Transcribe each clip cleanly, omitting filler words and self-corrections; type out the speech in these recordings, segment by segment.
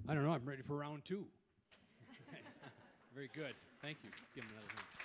I don't know. I'm ready for round two. Very good. Thank you. Let's give him another hand.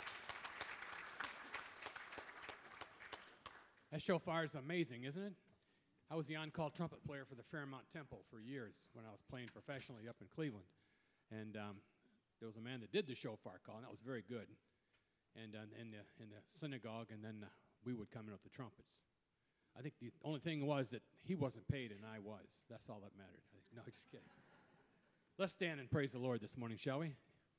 That shofar is amazing, isn't it? I was the on-call trumpet player for the Fairmount Temple for years when I was playing professionally up in Cleveland. And there was a man that did the shofar call, and that was very good. And in the synagogue, and then we would come in with the trumpets. I think the only thing was that he wasn't paid and I was. That's all that mattered. No, just kidding. Let's stand and praise the Lord this morning, shall we?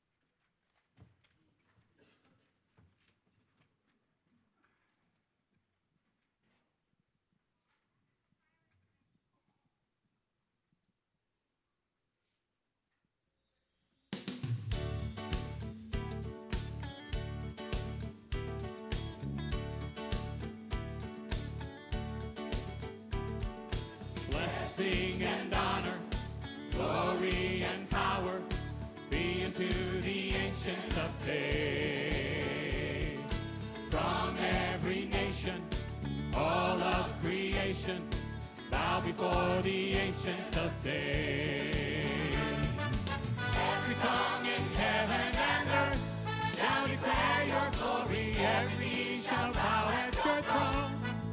Blessing and honor, glory and power be unto the Ancient of Days. From every nation, all of creation, bow before the Ancient of Days. Every tongue in heaven and earth shall declare your glory. Every knee shall bow at your throne.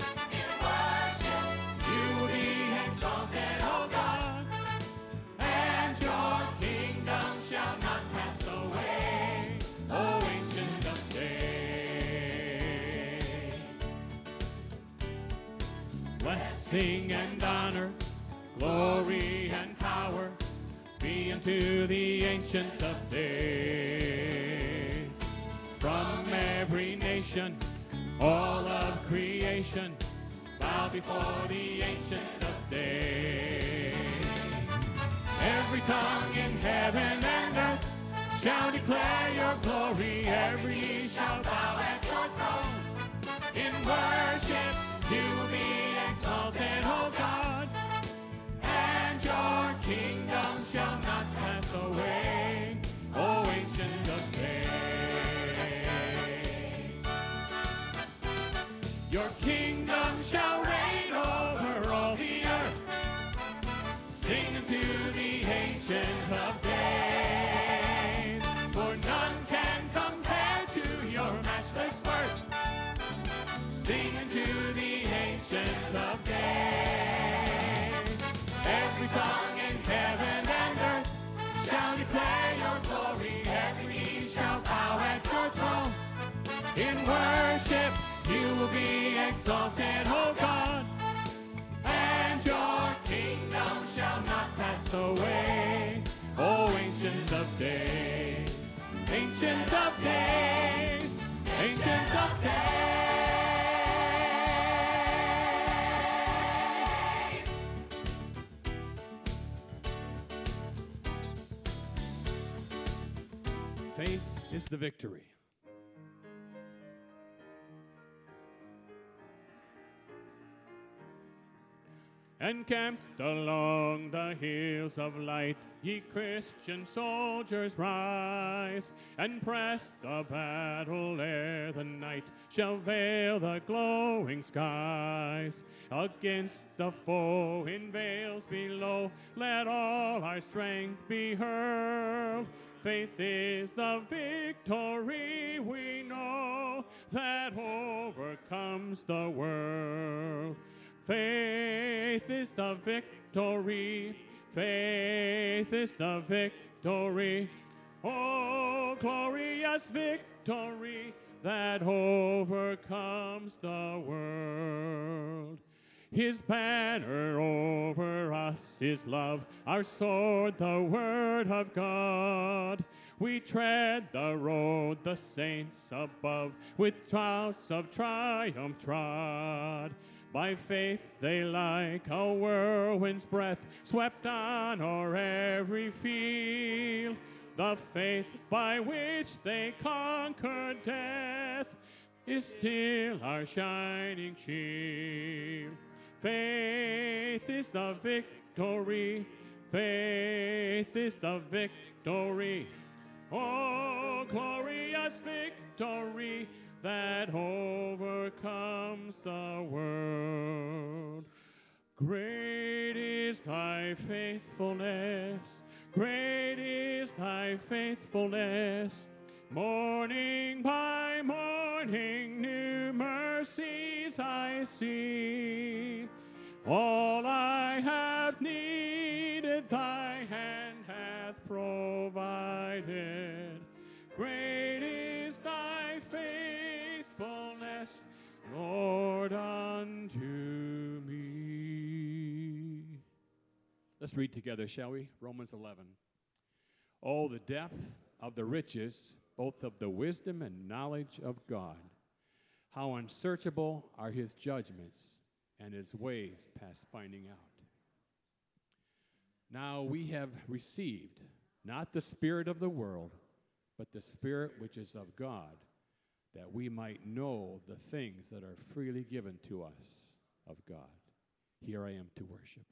Blessing and honor, glory and power be unto the Ancient of Days. From every nation, all of creation, bow before the Ancient of Days. Every tongue in heaven and earth shall declare your glory. Every knee shall bow at your throne. In worship you will be exalted, O God, and your kingdom shall not pass away, O Ancient of Days. Your kingdom shall reign over all the earth. Sing unto the Ancient of Days, for none can compare to your matchless worth. Sing unto the Ancient of Days. Every tongue in heaven and earth shall declare your glory. Every knee shall bow at your throne. In worship you will be exalted, O God, and your kingdom shall not pass away, O Ancient of Days. Ancient of Days, Ancient of Days. Faith is the victory. Encamped along the hills of light, ye Christian soldiers rise, and press the battle ere the night shall veil the glowing skies. Against the foe in vales below, let all our strength be hurled. Faith is the victory we know that overcomes the world. Faith is the victory, faith is the victory, oh, glorious victory that overcomes the world. His banner over us is love, our sword, the word of God. We tread the road the saints above, with shouts of triumph trod. By faith they like a whirlwind's breath swept on o'er every field. The faith by which they conquered death is still our shining shield. Faith is the victory, faith is the victory, oh, glorious victory that overcomes the world. Great is is thy faithfulness. Great is thy faithfulness. Morning by morning, new mercies I see. All I have needed, thy hand hath provided. Great is thy faithfulness, Lord, unto me. Let's read together, shall we? Romans 11. Oh, the depth of the riches, both of the wisdom and knowledge of God. How unsearchable are his judgments, and his ways past finding out. Now we have received not the spirit of the world, but the Spirit which is of God, that we might know the things that are freely given to us of God. Here I am to worship.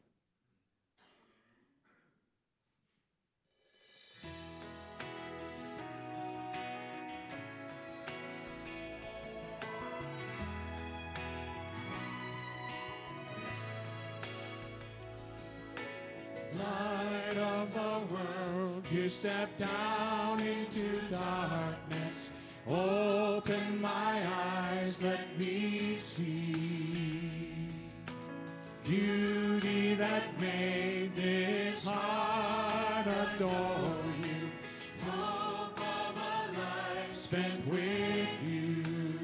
Light of the world, you step down into darkness. Open my eyes, let me see beauty that made this heart adore you. Hope of a life spent with you.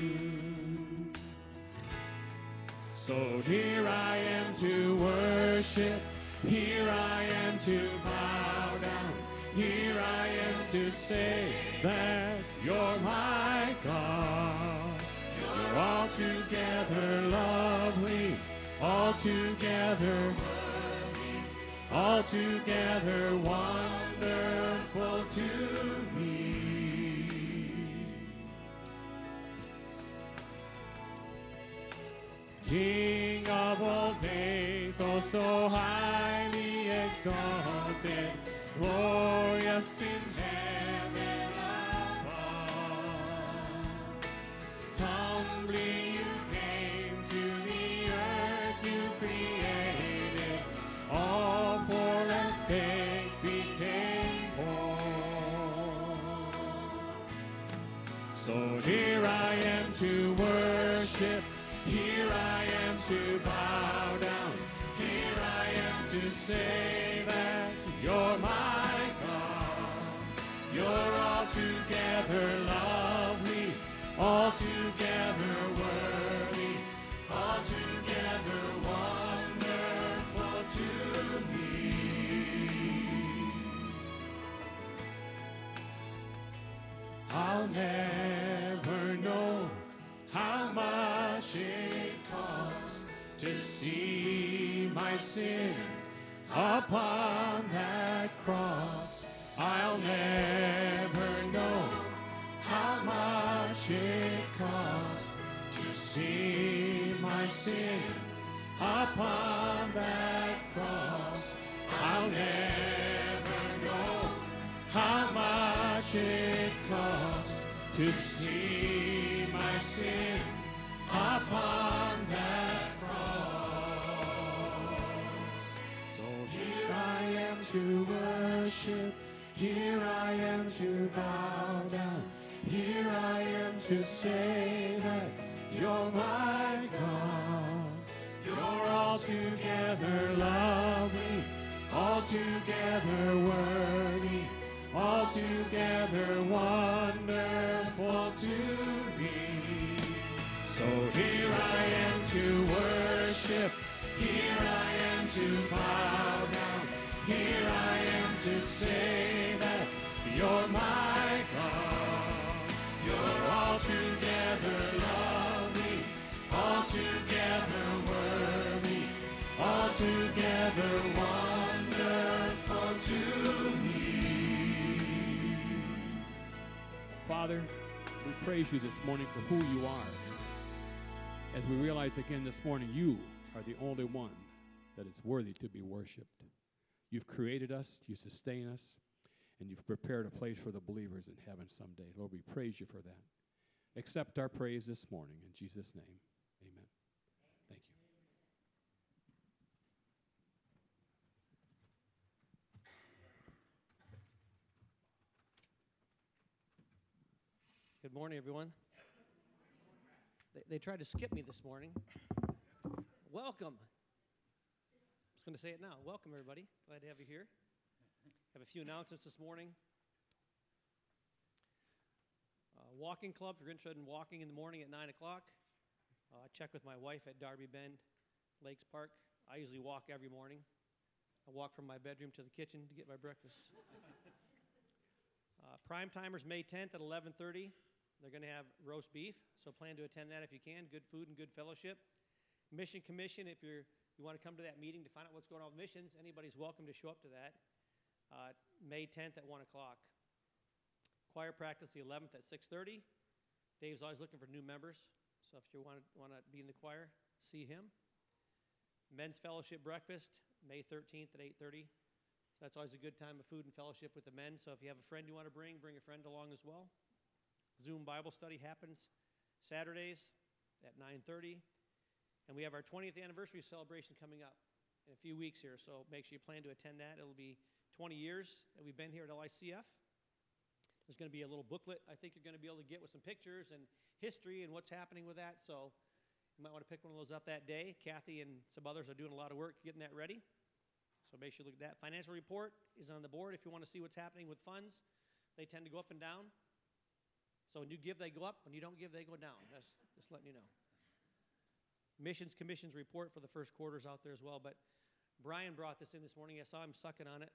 So here I am to worship. Here I am to bow down. Here I am to say that you're my God. You're altogether lovely, altogether worthy, altogether wonderful to me. King of all days, oh so highly exalted, glorious in heaven above. Humbly you came to the earth you created, all for our sake became born. So here I am to worship. Here I am to bow down. Here I am to say that you're my God. You're altogether lovely, altogether worthy, altogether wonderful to me. I'll never know how much it costs to see my sin upon that cross. I'll never know how much it costs to see my sin upon that cross. I'll never know how much it costs to see my sin upon that cross. So here I am to worship. Here I am to bow down. Here I am to say that you're my God. You're altogether lovely, altogether worthy, altogether wonderful to me. So here I am to worship. Here I am to bow down. Here I am to say that you're my God. You're altogether lovely, altogether worthy, altogether wonderful to me. Father, we praise you this morning for who you are. As we realize again this morning, you are the only one that is worthy to be worshiped. You've created us, you sustain us, and you've prepared a place for the believers in heaven someday. Lord, we praise you for that. Accept our praise this morning. In Jesus' name, amen. Thank you. morning, everyone. They tried to skip me this morning. Welcome. I was going to say it now. Welcome, everybody. Glad to have you here. Have a few announcements this morning. Walking club, if you're interested in walking in the morning at 9 o'clock. I check with my wife at Darby Bend Lakes Park. I usually walk every morning. I walk from my bedroom to the kitchen to get my breakfast. Prime Timers May 10th at 11:30. They're going to have roast beef, so plan to attend that if you can. Good food and good fellowship. Mission Commission, if you want to come to that meeting to find out what's going on with missions, anybody's welcome to show up to that. May 10th at 1 o'clock. Choir practice the 11th at 6:30. Dave's always looking for new members, so if you want to be in the choir, see him. Men's Fellowship Breakfast, May 13th at 8:30. So that's always a good time of food and fellowship with the men. So if you have a friend you want to bring a friend along as well. Zoom Bible study happens Saturdays at 9:30. And we have our 20th anniversary celebration coming up in a few weeks here. So make sure you plan to attend that. It'll be 20 years that we've been here at LICF. There's going to be a little booklet I think you're going to be able to get with some pictures and history and what's happening with that. So you might want to pick one of those up that day. Kathy and some others are doing a lot of work getting that ready. So make sure you look at that. Financial report is on the board if you want to see what's happening with funds. They tend to go up and down. So when you give, they go up. When you don't give, they go down. That's just letting you know. Missions Commission's report for the first quarter is out there as well. But Brian brought this in this morning. I saw him sucking on it.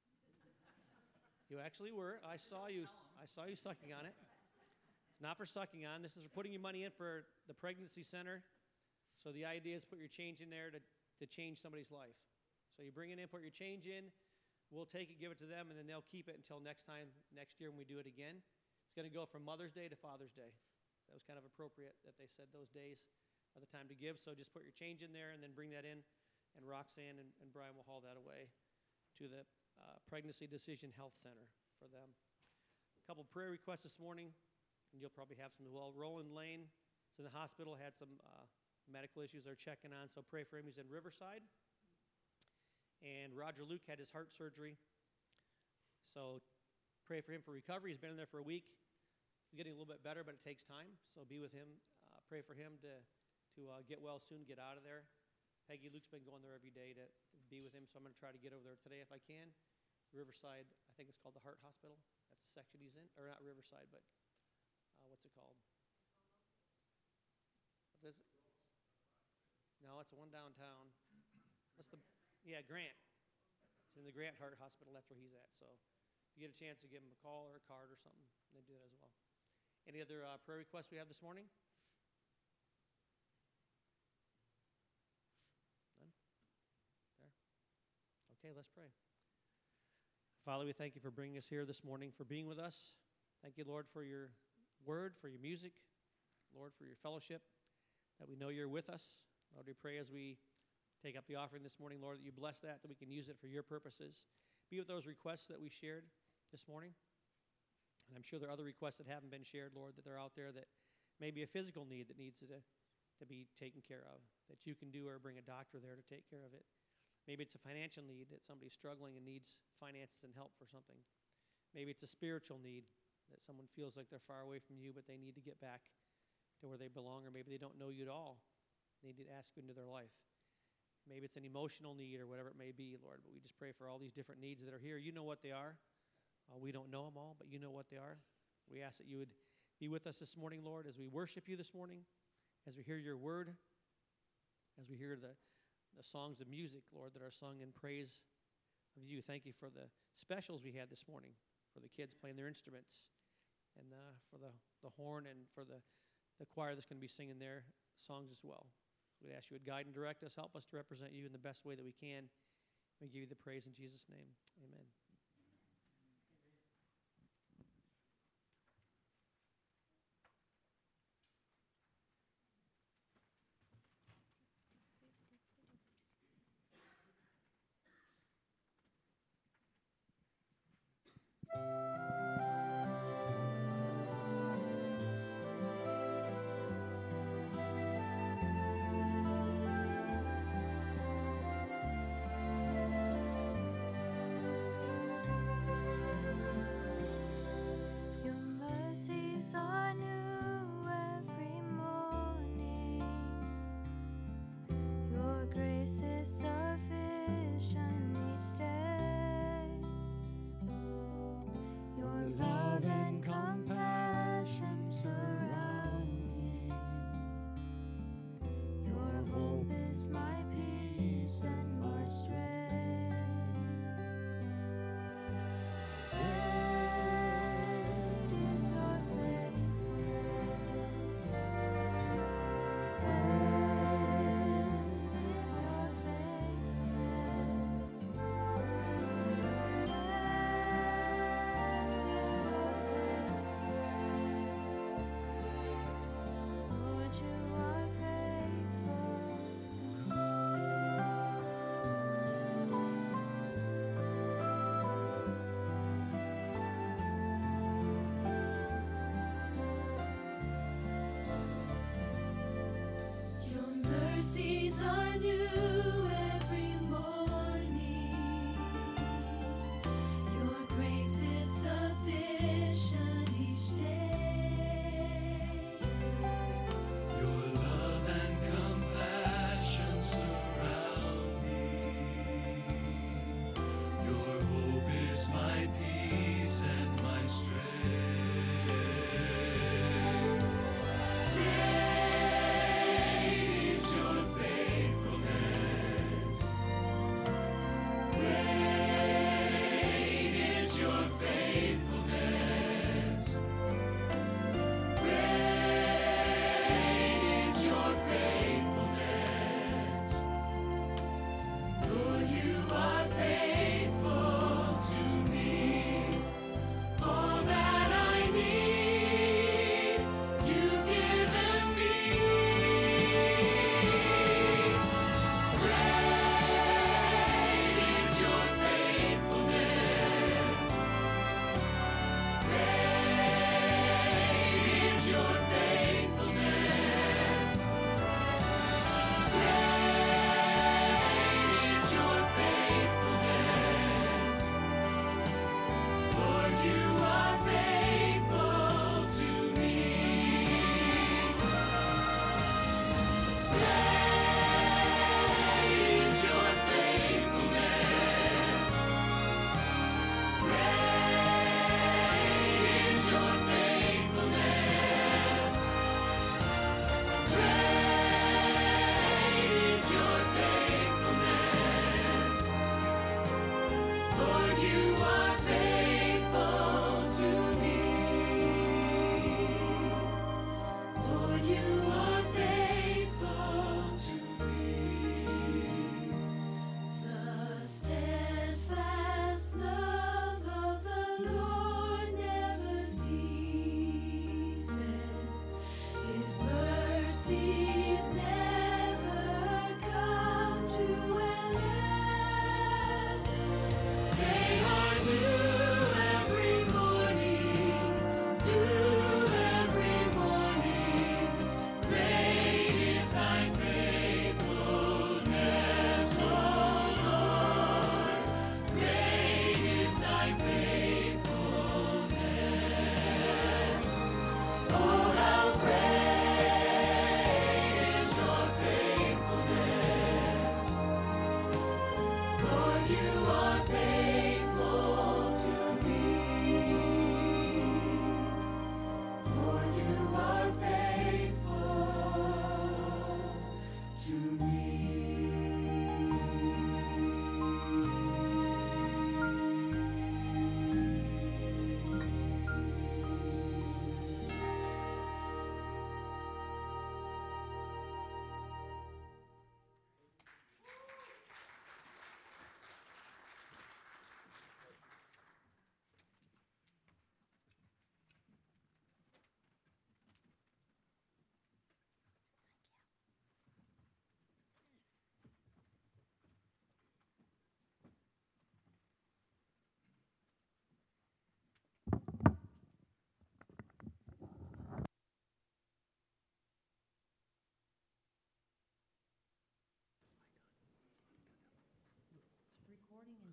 You actually were. I saw you sucking on it. It's not for sucking on. This is for putting your money in for the pregnancy center. So the idea is put your change in there to change somebody's life. So you bring it in, put your change in. We'll take it, give it to them, and then they'll keep it until next year when we do it again. It's going to go from Mother's Day to Father's Day. That was kind of appropriate that they said those days are the time to give. So just put your change in there and then bring that in, and Roxanne and Brian will haul that away to the Pregnancy Decision Health Center for them. A couple prayer requests this morning, and you'll probably have some as well. Roland Lane is in the hospital, had some medical issues they're checking on, so pray for him. He's in Riverside. And Roger Luke had his heart surgery, so pray for him for recovery. He's been in there for a week. He's getting a little bit better, but it takes time, so be with him. Pray for him to get well soon, get out of there. Peggy Luke's been going there every day to be with him, so I'm going to try to get over there today if I can. Riverside, I think it's called the Heart Hospital. That's the section he's in. Or not Riverside, but what's it called? What is it? No, it's the one downtown. Grant. He's in the Grant Heart Hospital. That's where he's at. So if you get a chance to give him a call or a card or something, then do that as well. Any other prayer requests we have this morning? None? There? Okay, let's pray. Father, we thank you for bringing us here this morning, for being with us. Thank you, Lord, for your word, for your music. Lord, for your fellowship, that we know you're with us. Lord, we pray as we take up the offering this morning, Lord, that you bless that we can use it for your purposes. Be with those requests that we shared this morning. And I'm sure there are other requests that haven't been shared, Lord, that they're out there that may be a physical need that needs to be taken care of, that you can do, or bring a doctor there to take care of it. Maybe it's a financial need, that somebody's struggling and needs finances and help for something. Maybe it's a spiritual need, that someone feels like they're far away from you, but they need to get back to where they belong, or maybe they don't know you at all. They need to ask you into their life. Maybe it's an emotional need or whatever it may be, Lord, but we just pray for all these different needs that are here. You know what they are. We don't know them all, but you know what they are. We ask that you would be with us this morning, Lord, as we worship you this morning, as we hear your word, as we hear the songs of music, Lord, that are sung in praise of you. Thank you for the specials we had this morning, for the kids playing their instruments, and for the horn, and for the choir that's going to be singing their songs as well. So we'd ask you would guide and direct us, help us to represent you in the best way that we can. We give you the praise in Jesus' name. Amen.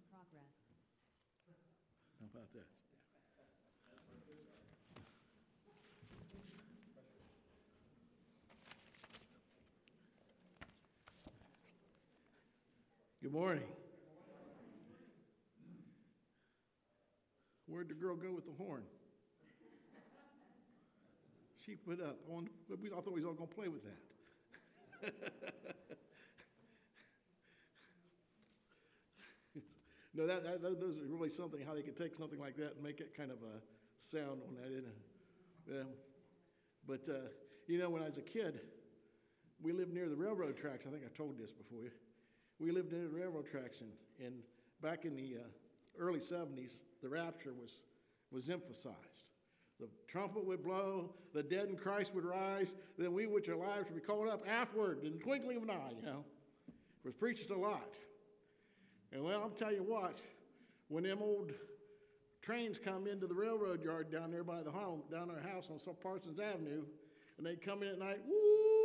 progress. How about that? Good morning. Where'd the girl go with the horn? She put up on. I thought we was all going to play with that. No, those are really something. How they can take something like that and make it kind of a sound on that, isn't it? Yeah. But when I was a kid, we lived near the railroad tracks. I think I told this before. We lived near the railroad tracks, and back in the early 70s, the rapture was emphasized. The trumpet would blow, the dead in Christ would rise, then we which are alive should be called up afterward in the twinkling of an eye, It was preached a lot. And well, I'll tell you what, when them old trains come into the railroad yard down there by the home, down our house on Parsons Avenue, and they come in at night, woo!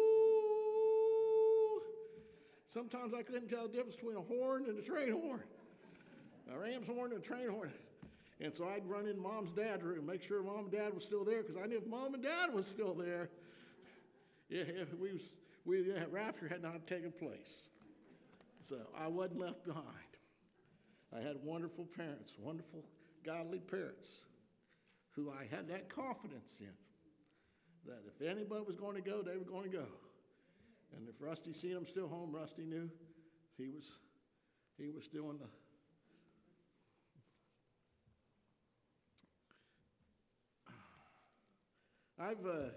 Sometimes I couldn't tell the difference between a horn and a train horn. A ram's horn and a train horn. And so I'd run in Mom's dad's room, make sure Mom and Dad was still there, because I knew if Mom and Dad was still there, rapture had not taken place. So I wasn't left behind. I had wonderful parents, wonderful godly parents, who I had that confidence in, that if anybody was going to go, they were going to go. And if Rusty seen them still home, Rusty knew he was still in the. I've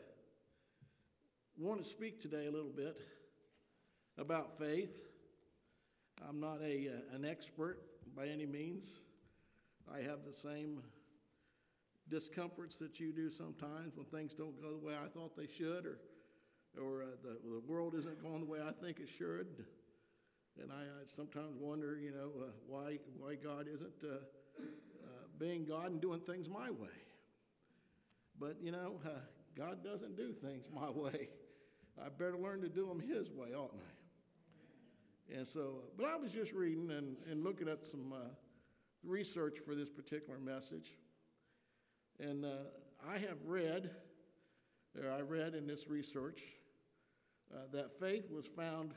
want to speak today a little bit about faith. I'm not an expert by any means. I have the same discomforts that you do sometimes when things don't go the way I thought they should, or the world isn't going the way I think it should. And I sometimes wonder, why God isn't being God and doing things my way. But, God doesn't do things my way. I better learn to do them His way, oughtn't I? And so, but I was just reading and looking at some research for this particular message. And I read in this research that faith was found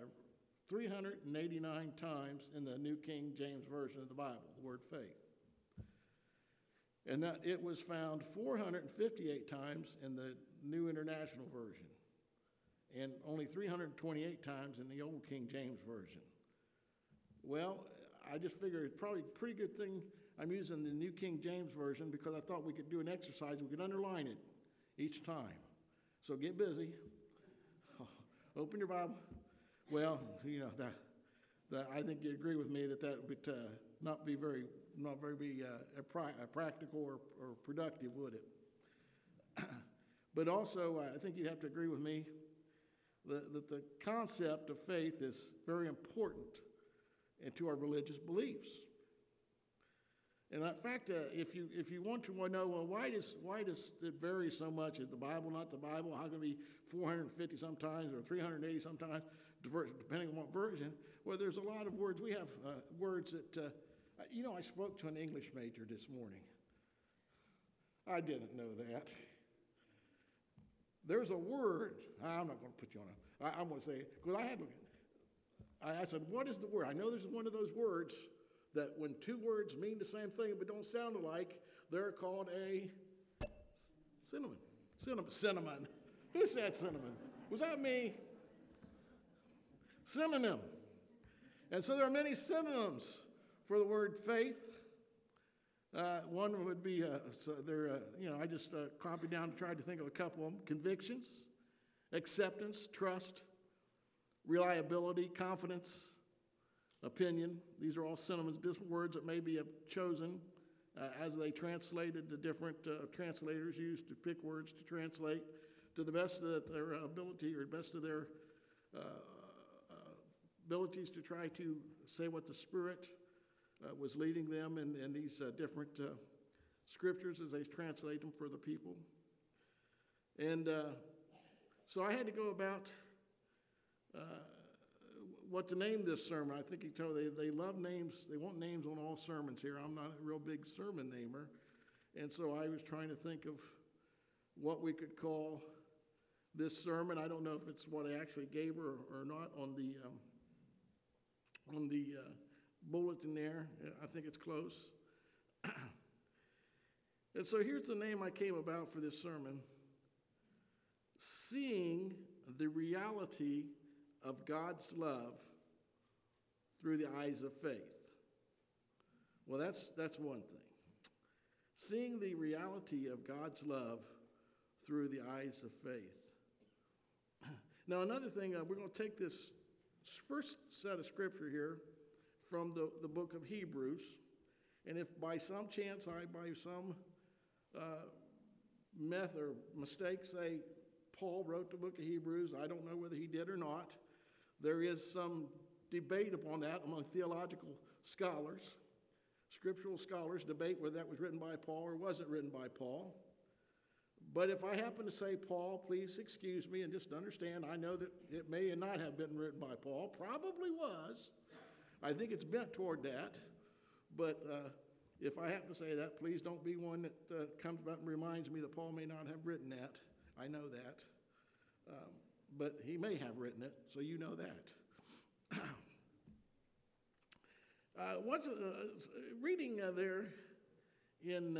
389 times in the New King James Version of the Bible, the word faith. And that it was found 458 times in the New International Version, and only 328 times in the Old King James Version. Well, I just figured it's probably a pretty good thing I'm using the New King James Version, because I thought we could do an exercise. We could underline it each time. So get busy. Open your Bible. Well, that I think you agree with me that would not be very practical or productive, would it? But also, I think you'd have to agree with me that the concept of faith is very important into our religious beliefs. And in fact, if you want to know, well, why does it vary so much? Is the Bible not the Bible? How can it be 450 sometimes or 380 sometimes, depending on what version? Well, there's a lot of words. We have words that, I spoke to an English major this morning. I didn't know that. There's a word. I'm not going to put you on I'm going to say it, because I had to look at it. I said, what is the word? I know there's one of those words that when two words mean the same thing but don't sound alike, they're called a synonym. Cinnamon. Who said cinnamon? Was that me? Synonym. And so there are many synonyms for the word faith. One would be, I just copied down and tried to think of a couple of them. Convictions, acceptance, trust, reliability, confidence, opinion. These are all synonyms, different words that maybe have chosen as they translated. The different translators used to pick words to translate to the best of their ability, or best of their abilities, to try to say what the Spirit was leading them in these different scriptures as they translate them for the people. And so I had to go about what to name this sermon. I think he told they love names. They want names on all sermons here. I'm not a real big sermon namer. And so I was trying to think of what we could call this sermon. I don't know if it's what I actually gave her or not on the bulletin there. I think it's close. And so here's the name I came about for this sermon: Seeing the Reality of God's Love Through the Eyes of Faith. Well, that's one thing. Seeing the reality of God's love through the eyes of faith. Now, another thing, we're going to take this first set of scripture here from the book of Hebrews. And if by some chance by some myth or mistake say Paul wrote the book of Hebrews, I don't know whether he did or not. There is some debate upon that among theological scholars. Scriptural scholars debate whether that was written by Paul or wasn't written by Paul. But if I happen to say Paul, please excuse me and just understand, I know that it may not have been written by Paul. Probably was. I think it's bent toward that. But if I happen to say that, please don't be one that comes back and reminds me that Paul may not have written that. I know that. But he may have written it, so you know that. Once reading there in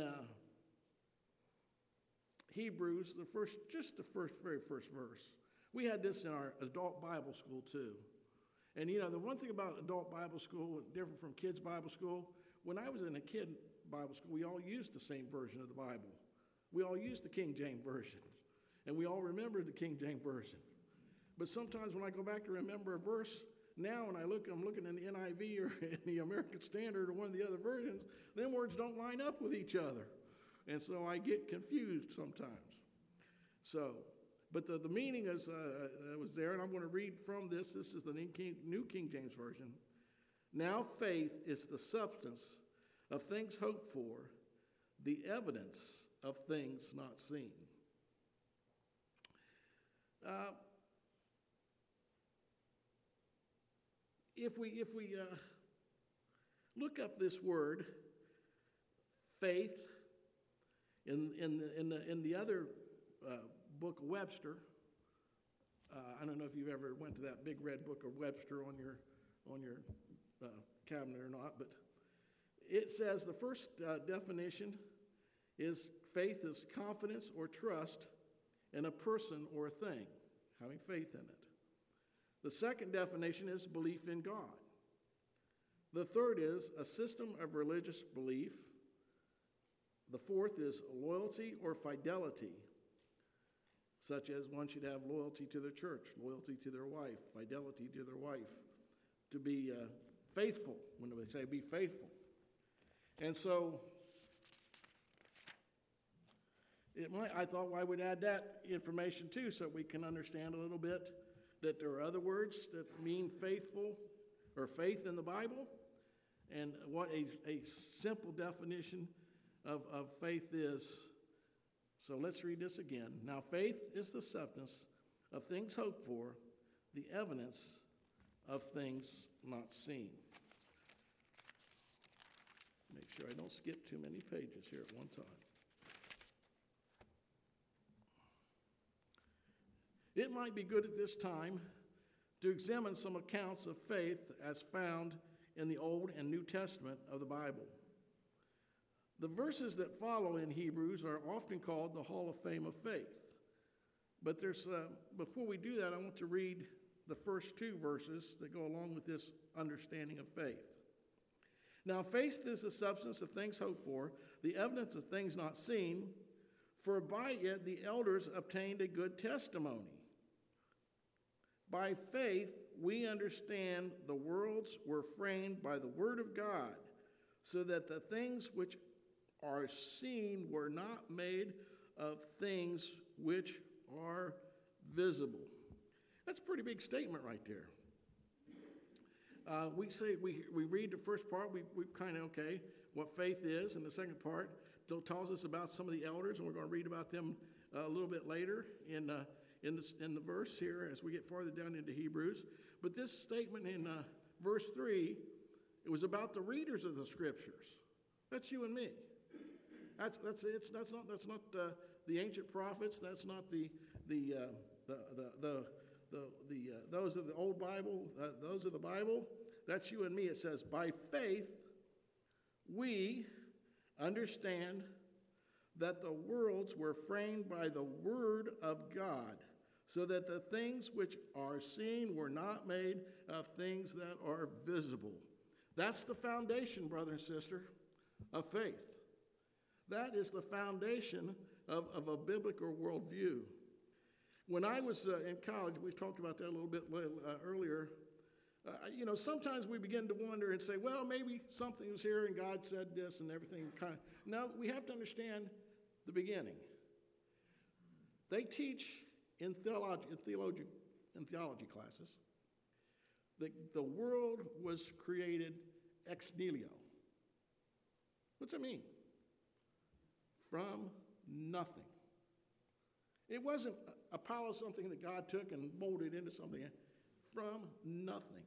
Hebrews, very first verse. We had this in our adult Bible school too. And you know, the one thing about adult Bible school, different from kids' Bible school, when I was in a kid Bible school, we all used the same version of the Bible. We all used the King James Version. And we all remembered the King James Version. But sometimes when I go back to remember a verse, now when I'm looking in the NIV or in the American Standard or one of the other versions, them words don't line up with each other. And so I get confused sometimes. So, but the meaning is was there, and I'm going to read from this. This is the New King James Version. Now faith is the substance of things hoped for, the evidence of things not seen. If we look up this word, faith, in the other book of Webster, I don't know if you've ever went to that big red book of Webster on your cabinet or not, but it says the first definition is faith is confidence or trust in a person or a thing, having faith in it. The second definition is belief in God. The third is a system of religious belief. The fourth is loyalty or fidelity, such as one should have loyalty to their church, loyalty to their wife, fidelity to their wife, to be faithful, when they say be faithful. And so I thought, well, I would add that information too, so we can understand a little bit that there are other words that mean faithful or faith in the Bible, and what a simple definition of faith is. So let's read this again. Now faith is the substance of things hoped for, the evidence of things not seen. Make sure I don't skip too many pages here at one time. It might be good at this time to examine some accounts of faith as found in the Old and New Testament of the Bible. The verses that follow in Hebrews are often called the Hall of Fame of Faith. But before we do that, I want to read the first two verses that go along with this understanding of faith. Now, faith is the substance of things hoped for, the evidence of things not seen, for by it the elders obtained a good testimony. By faith, we understand the worlds were framed by the word of God, so that the things which are seen were not made of things which are visible. That's a pretty big statement right there. We read the first part, we kind of, okay, what faith is, and the second part tells us about some of the elders, and we're going to read about them a little bit later in the verse here as we get farther down into Hebrews. But this statement in verse 3, it was about the readers of the Scriptures. That's you and me. That's not the ancient prophets. That's not those of the old Bible. Those of the Bible. That's you and me. It says, by faith, we understand that the worlds were framed by the word of God, so that the things which are seen were not made of things that are visible. That's the foundation, brother and sister, of faith. That is the foundation of a biblical worldview. When I was in college, we talked about that a little bit earlier. Sometimes we begin to wonder and say, well, maybe something was here and God said this and everything. No, we have to understand the beginning. They teach in theology classes that the world was created ex nihilo. What's that mean? From nothing. It wasn't a pile of something that God took and molded into something. From nothing.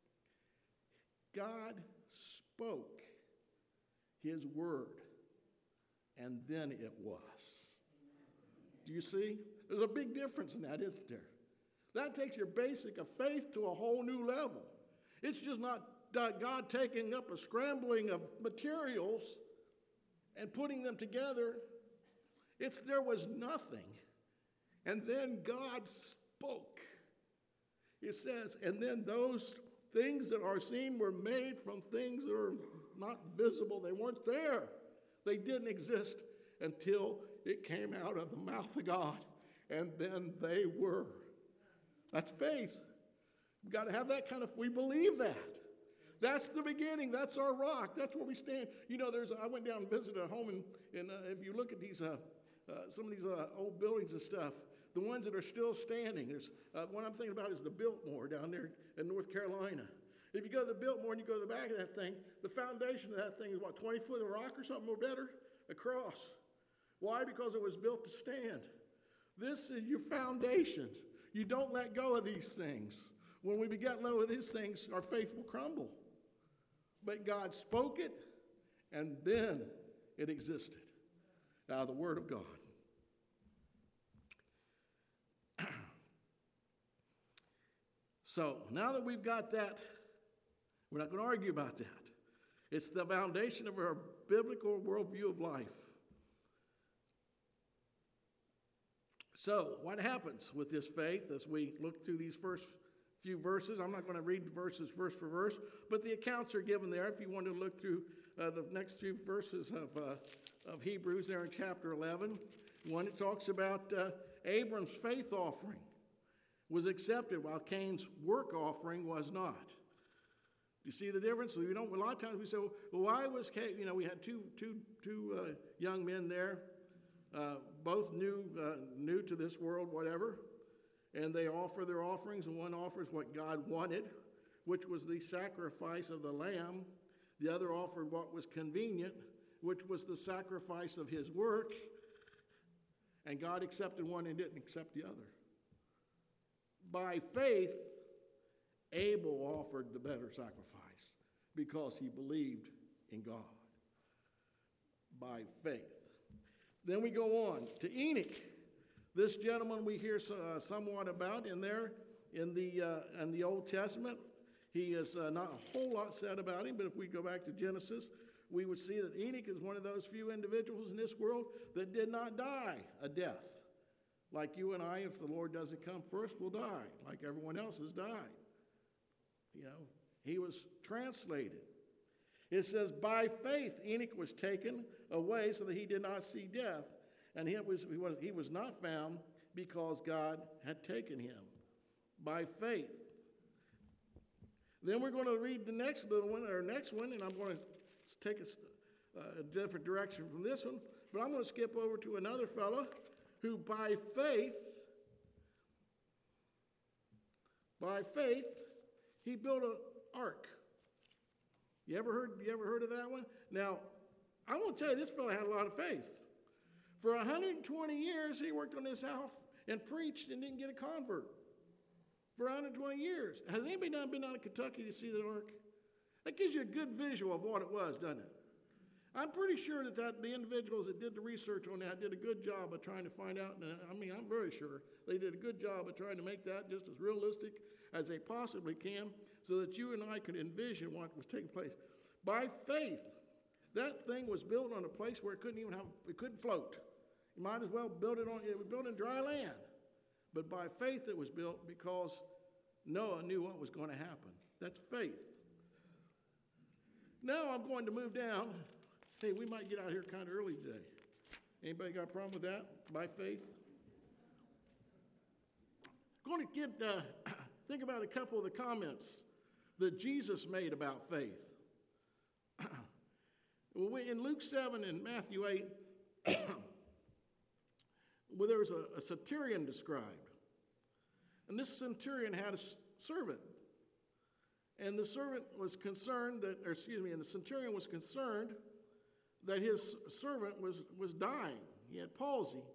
God spoke his word, and then it was. Do you see? There's a big difference in that, isn't there? That takes your basic of faith to a whole new level. It's just not God taking up a scrambling of materials and putting them together. It's there was nothing, and then God spoke. It says, and then those things that are seen were made from things that are not visible. They weren't there. They didn't exist until it came out of the mouth of God, and then they were. That's faith. We've got to have that kind of, we believe that. That's the beginning. That's our rock. That's where we stand. I went down and visited a home, and if you look at these, some of these old buildings and stuff, the ones that are still standing, there's one I'm thinking about is the Biltmore down there in North Carolina. If you go to the Biltmore and you go to the back of that thing, the foundation of that thing is 20 foot of rock or something or better across. Why? Because it was built to stand. This is your foundation. You don't let go of these things. When we get low of these things, our faith will crumble. But God spoke it, and then it existed out of the Word of God. So now that we've got that, we're not going to argue about that. It's the foundation of our biblical worldview of life. So what happens with this faith as we look through these first few verses? I'm not going to read the verses verse for verse, but the accounts are given there if you want to look through the next few verses of Hebrews there in chapter 11. One, it talks about Abram's faith offering was accepted while Cain's work offering was not. Do you see the difference? A lot of times we say, well, why was Cain? We had two young men there, both new to this world, whatever, and they offer their offerings, and one offers what God wanted, which was the sacrifice of the lamb. The other offered what was convenient, which was the sacrifice of his work, and God accepted one and didn't accept the other. By faith, Abel offered the better sacrifice because he believed in God. By faith. Then we go on to Enoch. This gentleman we hear somewhat about in the Old Testament. He is not a whole lot said about him, but if we go back to Genesis, we would see that Enoch is one of those few individuals in this world that did not die a death. Like you and I, if the Lord doesn't come first, we'll die, like everyone else has died. He was translated. It says, by faith Enoch was taken away so that he did not see death, and he was not found because God had taken him. By faith. Then we're going to read the next one, and I'm going to take a different direction from this one, but I'm going to skip over to another fellow who by faith, he built an ark. You ever heard of that one? Now, I want to tell you, this fellow had a lot of faith. For 120 years, he worked on this house and preached and didn't get a convert. for 120 years. Has anybody been down to Kentucky to see the ark? That gives you a good visual of what it was, doesn't it? I'm pretty sure that the individuals that did the research on that did a good job of trying to find out. And I'm very sure they did a good job of trying to make that just as realistic as they possibly can so that you and I could envision what was taking place. By faith, that thing was built on a place where it couldn't float. You might as well it was built in dry land. But by faith it was built because Noah knew what was going to happen. That's faith. Now I'm going to move down. Hey, we might get out here kind of early today. Anybody got a problem with that? By faith? Going to think about a couple of the comments that Jesus made about faith. In Luke 7 and Matthew 8, well, there was a centurion described. And this centurion had a servant. And the servant was concerned and the centurion was concerned that his servant was dying. He had palsy.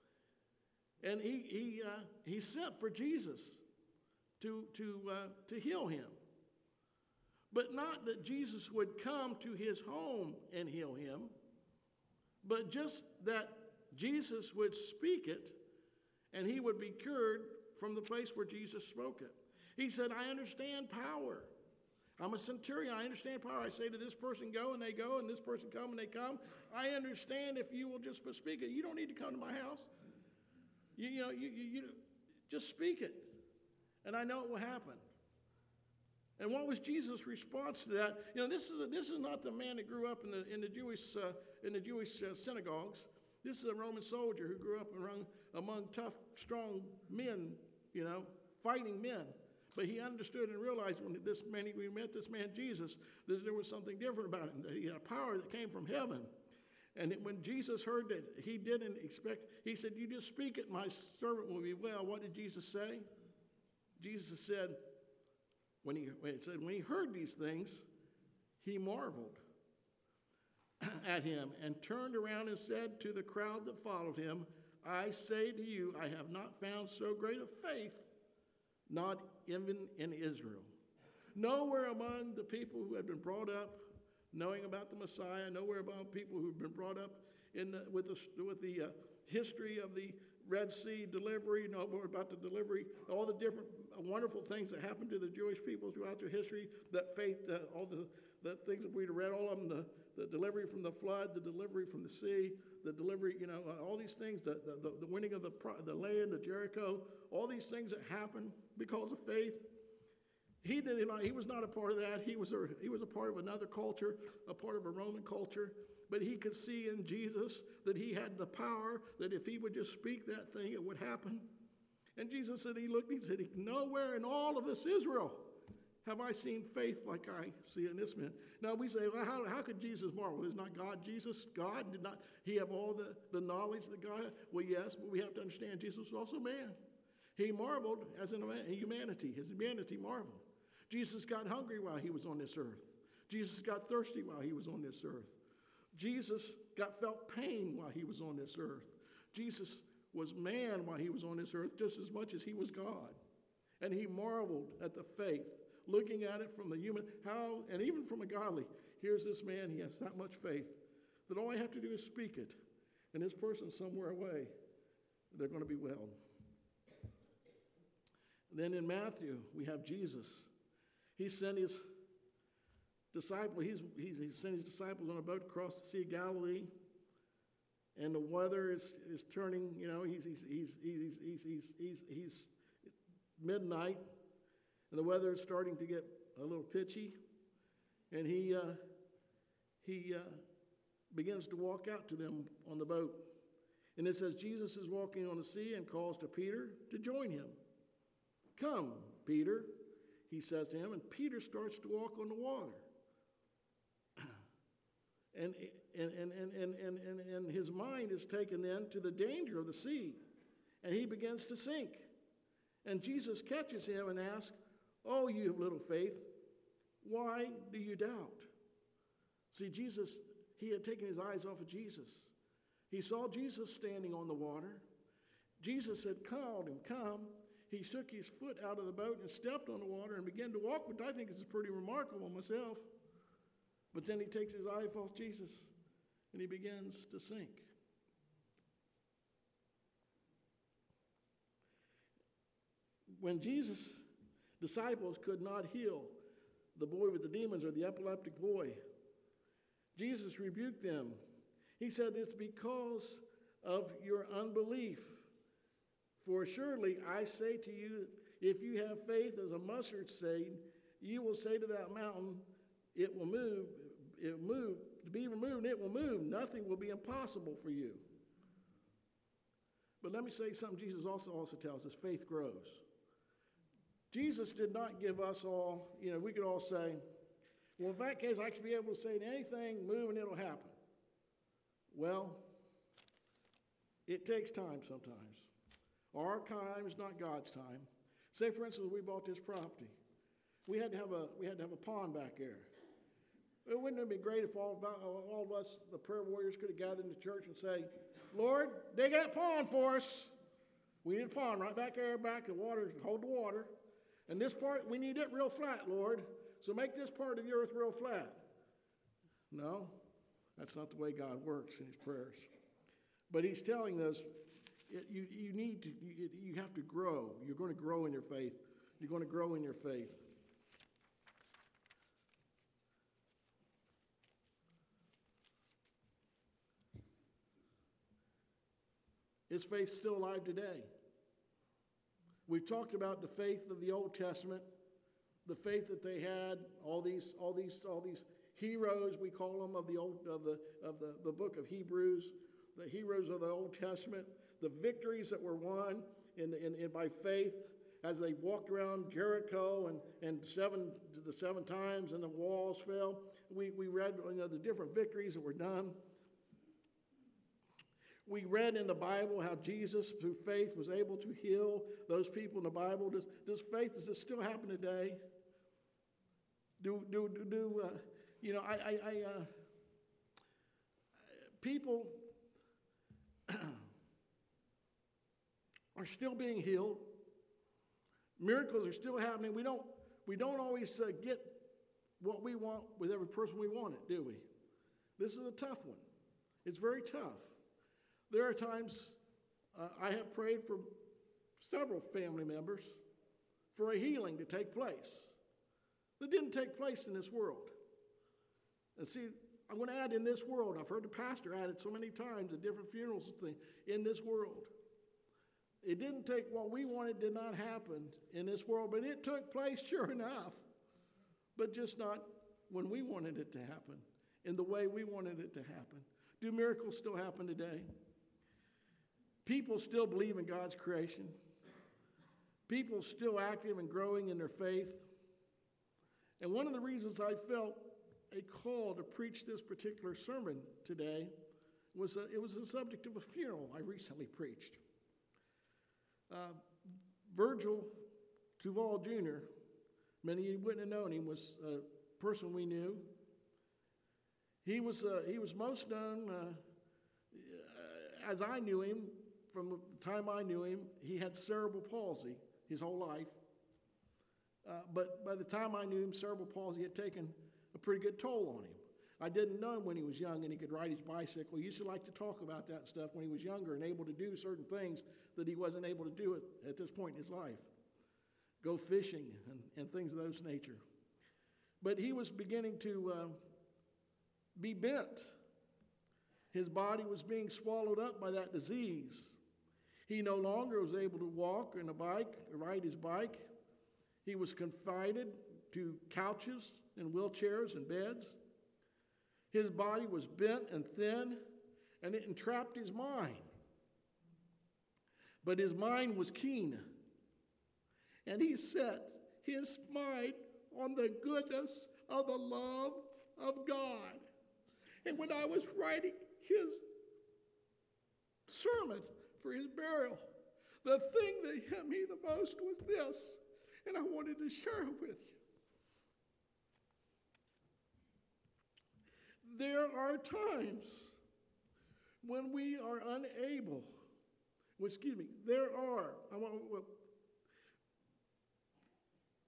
And he sent for Jesus to heal him. But not that Jesus would come to his home and heal him, but just that Jesus would speak it and he would be cured from the place where Jesus spoke it. He said, I understand power. I'm a centurion. I understand power. I say to this person, go, and they go, and this person come, and they come. I understand if you will just speak it. You don't need to come to my house. You just speak it, and I know it will happen. And what was Jesus' response to that? This is not the man that grew up in the Jewish synagogues. This is a Roman soldier who grew up among tough, strong men, fighting men. But he understood and realized when we met this man Jesus, that there was something different about him, that he had a power that came from heaven. And when Jesus heard that he didn't expect, he said, you just speak it, my servant will be well. What did Jesus say? Jesus said, when he heard these things, he marveled at him and turned around and said to the crowd that followed him, I say to you, I have not found so great a faith, not even in Israel. Nowhere among the people who had been brought up knowing about the Messiah, nowhere among people who had been brought up with the history of the Red Sea delivery, nowhere about the delivery, all the different wonderful things that happened to the Jewish people throughout their history, that faith, all the things that we'd read, all of them, the delivery from the flood, the delivery from the sea, the delivery, all these things, the winning of the land of Jericho, all these things that happened because of faith. He was not a part of that. He was a part of another culture, a part of a Roman culture. But he could see in Jesus that he had the power, that if he would just speak that thing, it would happen. And Jesus said, he said, nowhere in all of this Israel have I seen faith like I see in this man. Now we say, well, how could Jesus marvel? Is not God Jesus? God did not, he have all the knowledge that God had? Well, yes, but we have to understand Jesus was also man. He marveled as in humanity. His humanity marveled. Jesus got hungry while he was on this earth. Jesus got thirsty while he was on this earth. Jesus felt pain while he was on this earth. Jesus was man while he was on this earth just as much as he was God. And he marveled at the faith, looking at it from the human, and even from a godly. Here's this man, he has that much faith that all I have to do is speak it. And this person somewhere away, they're going to be well. Then in Matthew, we have Jesus. He sent his disciples. He sent his disciples on a boat across the Sea of Galilee, and the weather is turning. He's midnight, and the weather is starting to get a little pitchy, and he begins to walk out to them on the boat, and it says Jesus is walking on the sea and calls to Peter to join him. Come, Peter, he says to him, and Peter starts to walk on the water. And his mind is taken then to the danger of the sea, and he begins to sink. And Jesus catches him and asks, oh, you have little faith, why do you doubt? See, Jesus, he had taken his eyes off of Jesus. He saw Jesus standing on the water. Jesus had called him, come. he took his foot out of the boat and stepped on the water and began to walk, which I think is pretty remarkable myself. But then he takes his eye off Jesus and he begins to sink. When Jesus' disciples could not heal the boy with the demons or the epileptic boy, Jesus rebuked them. He said, it's because of your unbelief. For surely I say to you, if you have faith as a mustard seed, you will say to that mountain, it will move, to be removed, and it will move. Nothing will be impossible for you. But let me say something Jesus also tells us, faith grows. Jesus did not give us all, we could all say, well, in that case, I should be able to say to anything, move and it'll happen. Well, it takes time sometimes. Our time is not God's time. Say, for instance, we bought this property. We had to have a pond back there. Wouldn't it be great if all of us, the prayer warriors, could have gathered in the church and say, Lord, dig that pond for us. We need a pond right back there, back the water, hold the water. And this part, we need it real flat, Lord. So make this part of the earth real flat. No, that's not the way God works in his prayers. But he's telling us, you have to grow. You're going to grow in your faith. You're going to grow in your faith. Is faith still alive today? We've talked about the faith of the Old Testament, the faith that they had, all these heroes, we call them, of the book of Hebrews, the heroes of the Old Testament, the victories that were won by faith as they walked around Jericho and the seven times and the walls fell. We read the different victories that were done. We read in the Bible how Jesus, through faith, was able to heal those people in the Bible. Does this still happen today? People are still being healed. Miracles are still happening. We don't always get what we want with every person we want it, do we? This is a tough one. It's very tough. There are times I have prayed for several family members for a healing to take place that didn't take place in this world. And see, I'm going to add in this world. I've heard the pastor add it so many times at different funerals and things. In this world. It didn't take what we wanted, did not happen in this world, but it took place, sure enough, but just not when we wanted it to happen, in the way we wanted it to happen. Do miracles still happen today? People still believe in God's creation. People still active and growing in their faith. And one of the reasons I felt a call to preach this particular sermon today was it was the subject of a funeral I recently preached. Virgil Tuval Jr., many of you wouldn't have known him, was a person we knew. He was most known, as I knew him, from the time I knew him, he had cerebral palsy his whole life. But by the time I knew him, cerebral palsy had taken a pretty good toll on him. I didn't know him when he was young and he could ride his bicycle. He used to like to talk about that stuff when he was younger and able to do certain things that he wasn't able to do at this point in his life. Go fishing and things of those nature. But he was beginning to be bent. His body was being swallowed up by that disease. He no longer was able to walk on a bike or ride his bike. He was confined to couches and wheelchairs and beds. His body was bent and thin, and it entrapped his mind. But his mind was keen, and he set his mind on the goodness of the love of God. And when I was writing his sermon for his burial, the thing that hit me the most was this, and I wanted to share it with you. There are times when we are unable,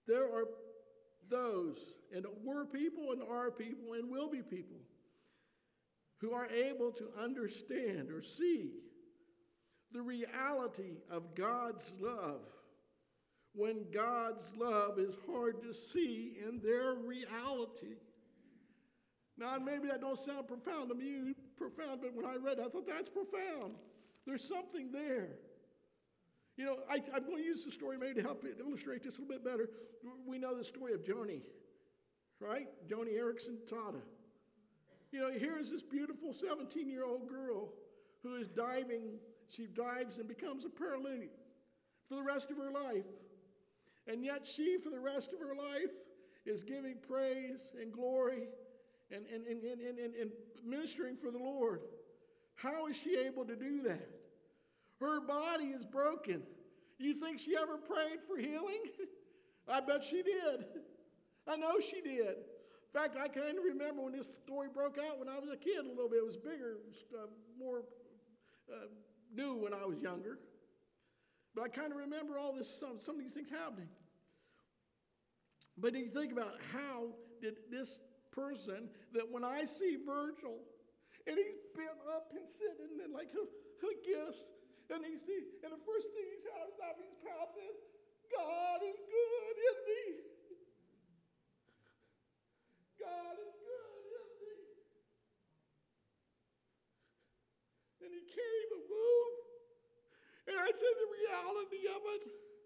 there are those, and were people and are people and will be people, who are able to understand or see the reality of God's love when God's love is hard to see in their reality. Now, maybe that don't sound profound to me, but when I read it, I thought that's profound. There's something there. You know, I'm going to use the story maybe to help illustrate this a little bit better. We know the story of Joni, right? Joni Eareckson Tada. You know, here's this beautiful 17-year-old girl who is diving. She dives and becomes a paralytic for the rest of her life. And yet she, for the rest of her life, is giving praise and glory and ministering for the Lord. How is she able to do that? Her body is broken. You think she ever prayed for healing? I bet she did. I know she did. In fact, I kind of remember when this story broke out when I was a kid a little bit. It was bigger, more new when I was younger. But I kind of remember all this, some of these things happening. But if you think about how did this person, that when I see Virgil, and he's bent up and sitting in like a guess, and the first thing he's out of his mouth is, God is good, isn't he? God is good, isn't he? And he can't even move. And I said the reality of it,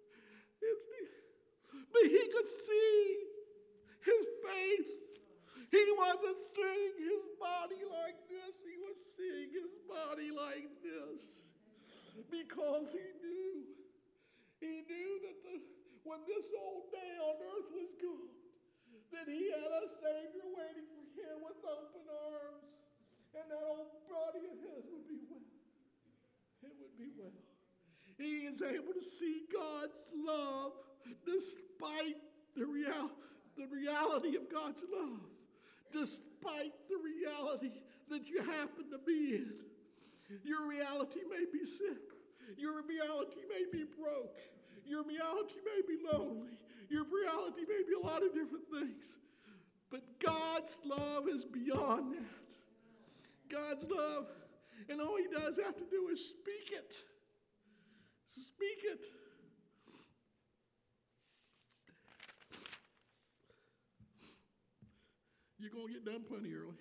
but he could see his faith. He wasn't seeing his body like this. He was seeing his body like this. Because he knew that when this old day on earth was gone, that he had a Savior waiting for him with open arms. And that old body of his would be well. It would be well. He is able to see God's love despite the reality of God's love. Despite the reality that you happen to be in. Your reality may be sick. Your reality may be broke. Your reality may be lonely. Your reality may be a lot of different things. But God's love is beyond that. God's love, and all he does have to do is speak it. Speak it. You're going to get done plenty early.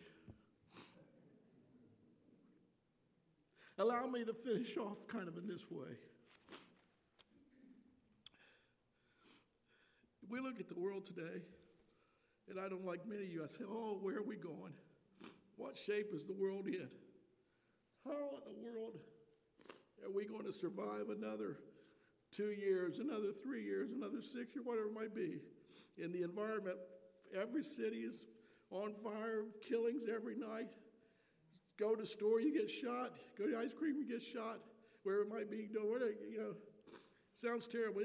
Allow me to finish off kind of in this way. We look at the world today, and I don't like many of you. I say, oh, where are we going? What shape is the world in? How in the world are we going to survive another 2 years, another 3 years, another 6 years, whatever it might be? In the environment, every city is on fire, killings every night. Go to the store, you get shot. Go to ice cream, you get shot. Wherever it might be, sounds terrible.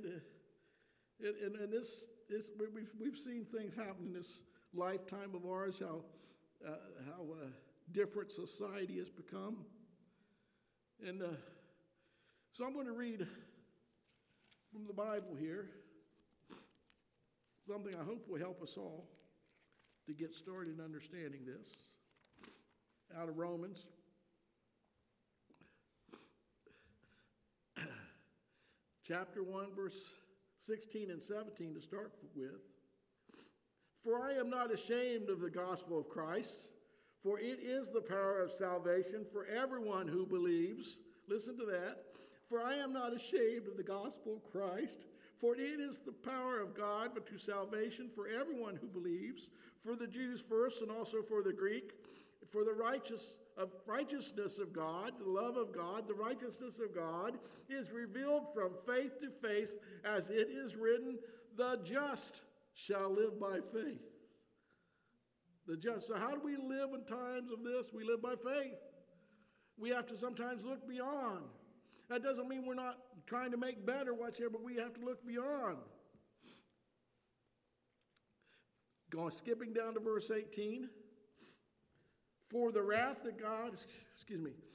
And we've seen things happen in this lifetime of ours. How different society has become. And so I'm going to read from the Bible here something I hope will help us all to get started in understanding this. Out of Romans. Chapter 1, verse 16 and 17 to start with. For I am not ashamed of the gospel of Christ, for it is the power of salvation for everyone who believes. Listen to that. For I am not ashamed of the gospel of Christ, for it is the power of God but to salvation for everyone who believes, for the Jews first and also for the Greek, for the righteousness of God, the love of God, the righteousness of God is revealed from faith to faith, as it is written, the just shall live by faith. The just. So how do we live in times of this? We live by faith. We have to sometimes look beyond. That doesn't mean we're not trying to make better what's here, but we have to look beyond. Skipping down to verse 18. For the wrath of God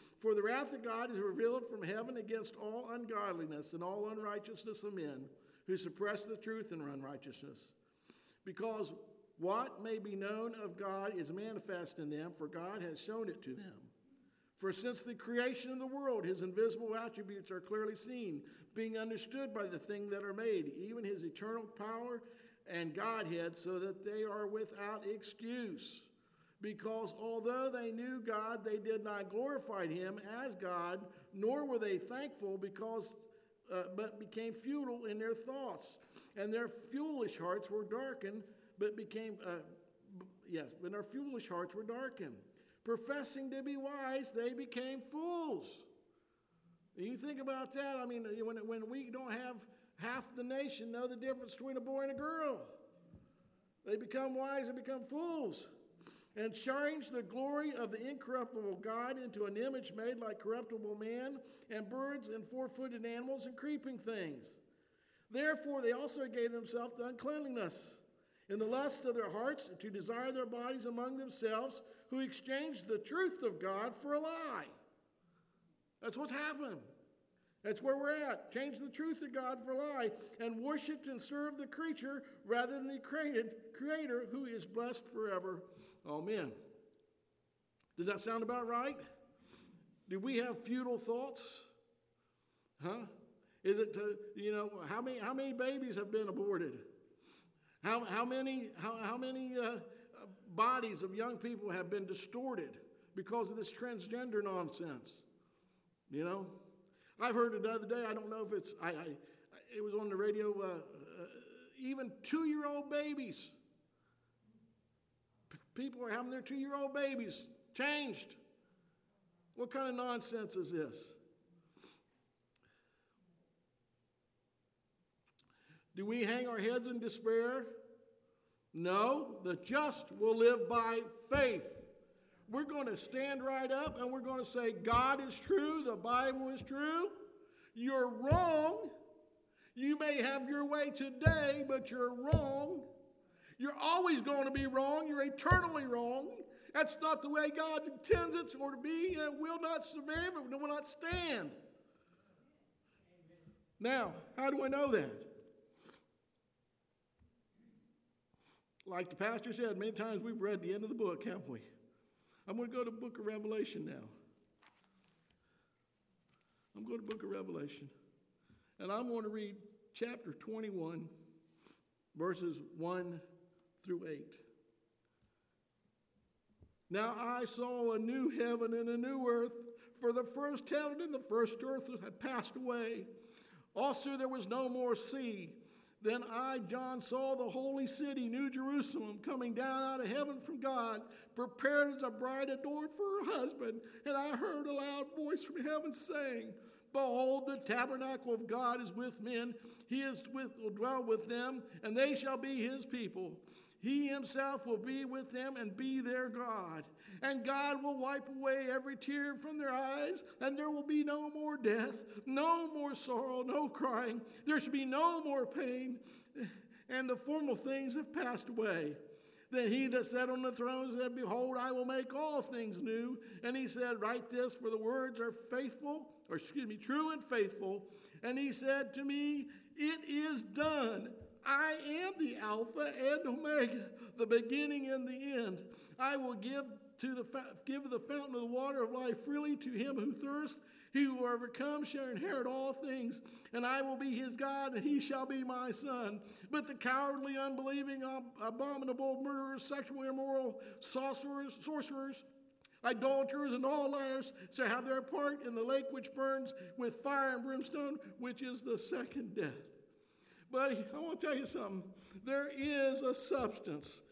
is revealed from heaven against all ungodliness and all unrighteousness of men, who suppress the truth in unrighteousness. Because what may be known of God is manifest in them, for God has shown it to them. For since the creation of the world, his invisible attributes are clearly seen, being understood by the things that are made, even his eternal power and Godhead, so that they are without excuse. Because although they knew God, they did not glorify him as God, nor were they thankful, but became futile in their thoughts, and their foolish hearts were darkened. But their foolish hearts were darkened. Professing to be wise, they became fools. And you think about that. I mean, when we don't have half the nation know the difference between a boy and a girl, they become wise and become fools, and change the glory of the incorruptible God into an image made like corruptible man, and birds, and four-footed animals, and creeping things. Therefore, they also gave themselves to uncleanliness, in the lust of their hearts, to desire their bodies among themselves, who exchanged the truth of God for a lie. That's what's happened. That's where we're at. Change the truth of God for a lie, and worshiped and served the creature rather than the Creator, who is blessed forever. Amen. Does that sound about right? Do we have futile thoughts? Huh? Is it how many babies have been aborted? How many bodies of young people have been distorted because of this transgender nonsense? You know, I've heard it the other day. I don't know if it was on the radio. Even 2-year-old babies. People are having their 2-year-old babies changed. What kind of nonsense is this? Do we hang our heads in despair? No, the just will live by faith. We're going to stand right up and we're going to say, God is true, the Bible is true. You're wrong. You may have your way today, but you're wrong. You're always going to be wrong. You're eternally wrong. That's not the way God intends it or to be, and it will not survive, it will not stand. Now, how do I know that? Like the pastor said, many times we've read the end of the book, haven't we? I'm going to go to the book of Revelation now. I'm going to the book of Revelation. And I'm going to read chapter 21, verses 1 through 8. Now I saw a new heaven and a new earth, for the first heaven and the first earth had passed away. Also there was no more sea. Then I, John, saw the holy city, New Jerusalem, coming down out of heaven from God, prepared as a bride adored for her husband. And I heard a loud voice from heaven saying, Behold, the tabernacle of God is with men. He will dwell with them, and they shall be his people. He himself will be with them and be their God. And God will wipe away every tear from their eyes, and there will be no more death, no more sorrow, no crying. There shall be no more pain, and the former things have passed away. Then he that sat on the throne said, Behold, I will make all things new. And he said, Write this, for the words are true and faithful. And he said to me, It is done. I am the Alpha and Omega, the beginning and the end. I will give the fountain of the water of life freely to him who thirsts. He who overcomes shall inherit all things, and I will be his God, and he shall be my son. But the cowardly, unbelieving, abominable, murderers, sexually immoral, sorcerers, idolaters, and all liars shall have their part in the lake which burns with fire and brimstone, which is the second death. Buddy, I want to tell you something. There is a substance.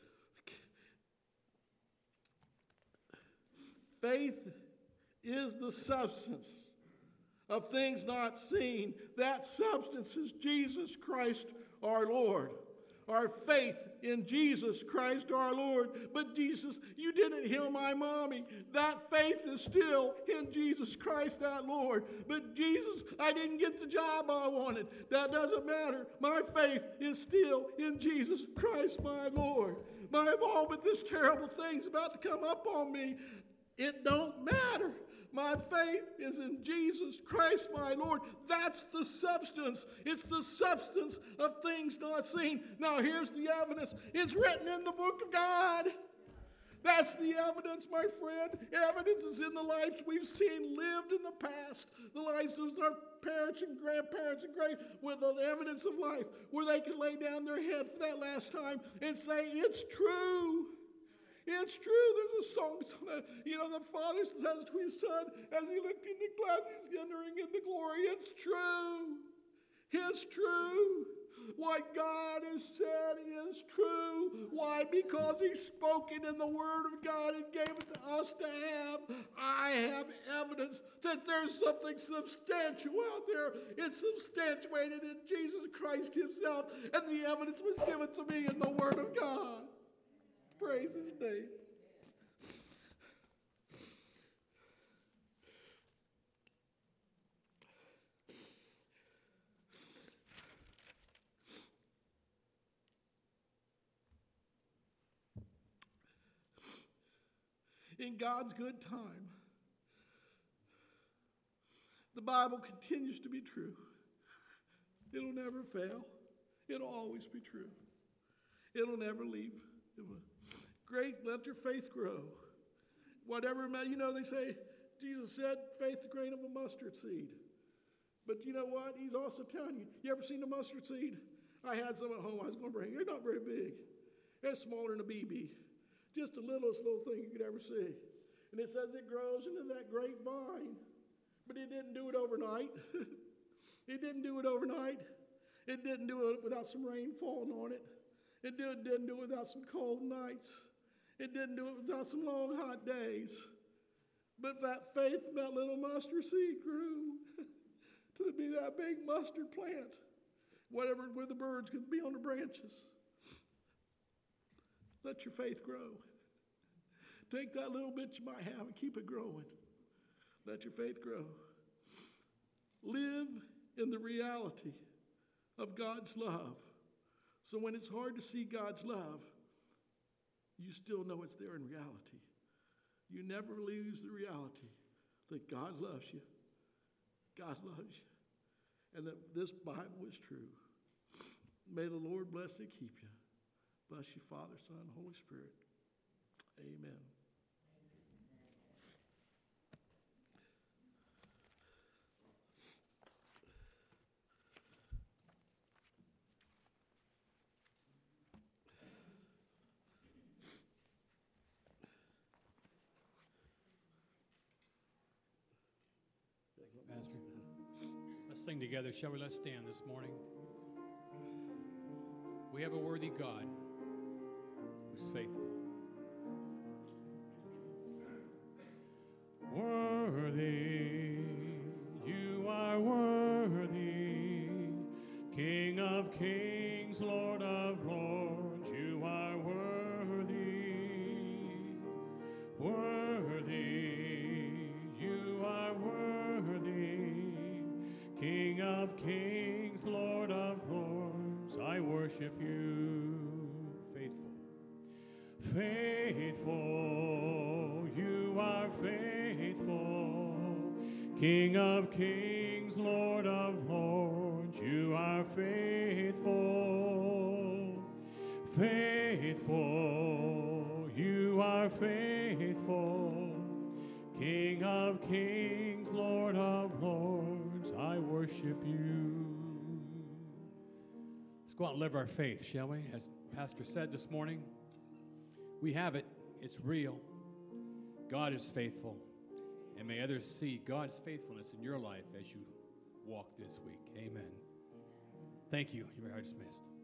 Faith is the substance of things not seen. That substance is Jesus Christ our Lord. Our faith in Jesus Christ our Lord. But Jesus, you didn't heal my mommy. That faith is still in Jesus Christ our Lord. But Jesus, I didn't get the job I wanted. That doesn't matter. My faith is still in Jesus Christ my Lord. But this terrible thing's about to come up on me. It don't matter. My faith is in Jesus Christ, my Lord. That's the substance. It's the substance of things not seen. Now, here's the evidence. It's written in the book of God. That's the evidence, my friend. Evidence is in the lives we've seen lived in the past, the lives of our parents and grandparents and great, with the evidence of life, where they can lay down their head for that last time and say, it's true. It's true. There's a song that, the Father says to his Son, as he looked in the glass, he's entering into glory. It's true. It's true. What God has said is true. Why? Because he's spoken in the Word of God and gave it to us to have. I have evidence that there's something substantial out there. It's substantiated in Jesus Christ himself, and the evidence was given to me in the Word of God. Praise his name. In God's good time, the Bible continues to be true. It'll never fail. It'll always be true. It'll never leave. Great, let your faith grow. Whatever, they say, Jesus said, faith the grain of a mustard seed. But you know what? He's also telling you, you ever seen a mustard seed? I had some at home I was going to bring. They're not very big. They're smaller than a BB. Just the littlest little thing you could ever see. And it says it grows into that great vine. But it didn't do it overnight. It didn't do it overnight. It didn't do it without some rain falling on it. It didn't do it without some cold nights. It didn't do it without some long, hot days. But that faith in that little mustard seed grew to be that big mustard plant. Where the birds could be on the branches. Let your faith grow. Take that little bit you might have and keep it growing. Let your faith grow. Live in the reality of God's love. So when it's hard to see God's love, you still know it's there in reality. You never lose the reality that God loves you. God loves you. And that this Bible is true. May the Lord bless and keep you. Bless you, Father, Son, Holy Spirit. Amen. Pastor, let's sing together, shall we? Let's stand this morning. We have a worthy God who's faithful. Worthy, you are worthy, King of kings, Lord of lords, you are worthy. Worthy, you are worthy, King of kings, Lord of lords, I worship you. Faithful, faithful, you are faithful, King of kings, Lord of lords, you are faithful. Faithful, you are faithful, King of kings, Lord of lords, I worship you. Let's go out and live our faith, shall we? As Pastor said this morning, we have it. It's real. God is faithful. And may others see God's faithfulness in your life as you walk this week. Amen. Thank you. You are dismissed.